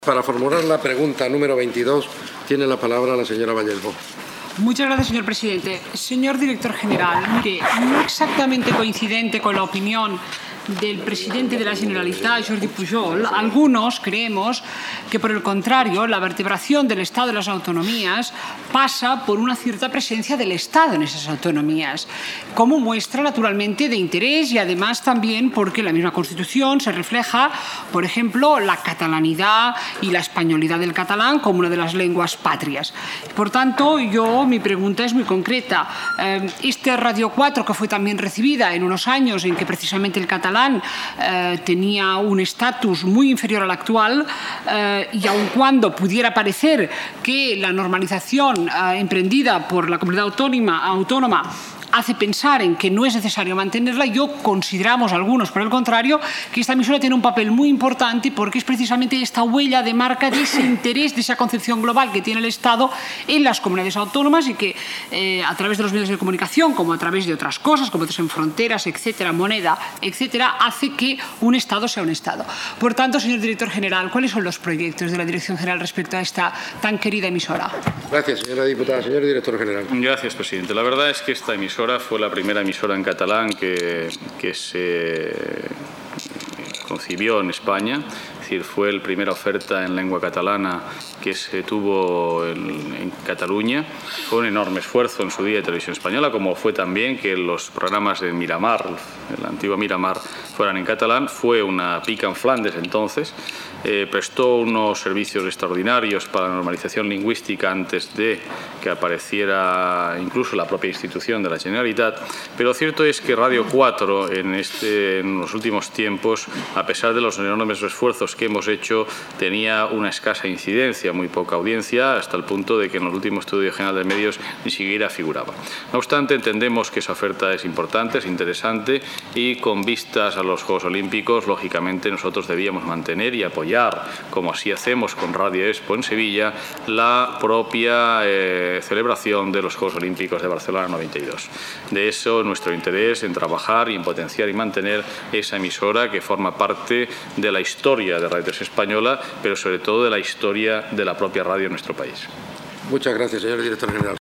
Para formular la pregunta número 22, tiene la palabra la señora Vallejo. Muchas gracias, señor presidente. Señor director general, mire, no exactamente coincidente con la opinión del presidente de la Generalitat, Jordi Pujol, algunos creemos que, por el contrario, la vertebración del Estado de las autonomías pasa por una cierta presencia del Estado en esas autonomías, como muestra, naturalmente, de interés y, además, también porque en la misma Constitución se refleja, por ejemplo, la catalanidad y la españolidad del catalán como una de las lenguas patrias. Por tanto, mi pregunta es muy concreta. Este Radio 4, que fue también recibida en unos años en que precisamente el catalán tenía un estatus muy inferior al actual, y aun cuando pudiera parecer que la normalización emprendida por la comunidad autónoma hace pensar en que no es necesario mantenerla, consideramos algunos, por el contrario, que esta emisora tiene un papel muy importante porque es precisamente esta huella de marca de ese interés, de esa concepción global que tiene el Estado en las comunidades autónomas y que a través de los medios de comunicación, como a través de otras cosas, como en fronteras, etcétera, moneda, etcétera, hace que un Estado sea un Estado. Por tanto, señor director general, ¿cuáles son los proyectos de la Dirección General respecto a esta tan querida emisora? Gracias, señora diputada. Señor director general. Gracias, presidente. La verdad es que esta emisora fue la primera emisora en catalán que se concibió en España. Es decir, fue la primera oferta en lengua catalana que se tuvo en Cataluña. Fue un enorme esfuerzo en su día de Televisión Española, como fue también que los programas de Miramar, la antigua Miramar, fueran en catalán. Fue una pica en Flandes entonces. Prestó unos servicios extraordinarios para la normalización lingüística antes de que apareciera incluso la propia institución de la Generalitat. Pero cierto es que Radio 4 en los últimos tiempos, a pesar de los enormes esfuerzos que hemos hecho, tenía una escasa incidencia, muy poca audiencia, hasta el punto de que en el último estudio general de medios ni siquiera figuraba. No obstante, entendemos que esa oferta es importante, es interesante, y con vistas a los Juegos Olímpicos, lógicamente nosotros debíamos mantener y apoyar, como así hacemos con Radio Expo en Sevilla, la propia celebración de los Juegos Olímpicos de Barcelona 92. De eso nuestro interés en trabajar y en potenciar y mantener esa emisora que forma parte de la historia de Radio Española, pero sobre todo de la historia de la propia radio en nuestro país. Muchas gracias, señor director general.